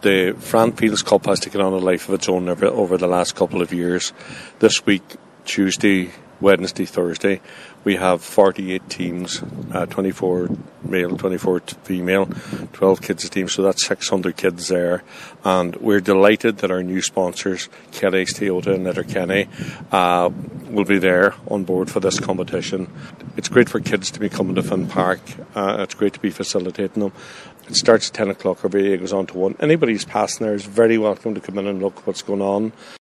The Fran Fields Cup has taken on a life of its own over the last couple of years. This week, Tuesday, Wednesday, Thursday, we have 48 teams, 24 male, 24 female, 12 kids a team, so that's 600 kids there. And we're delighted that our new sponsors, Kelly's Toyota and Letterkenny, will be there on board for this competition. It's great for kids to be coming to Finn Park. It's great to be facilitating them. It starts at 10 o'clock every day, it goes on to 1. Anybody who's passing there is very welcome to come in and look what's going on.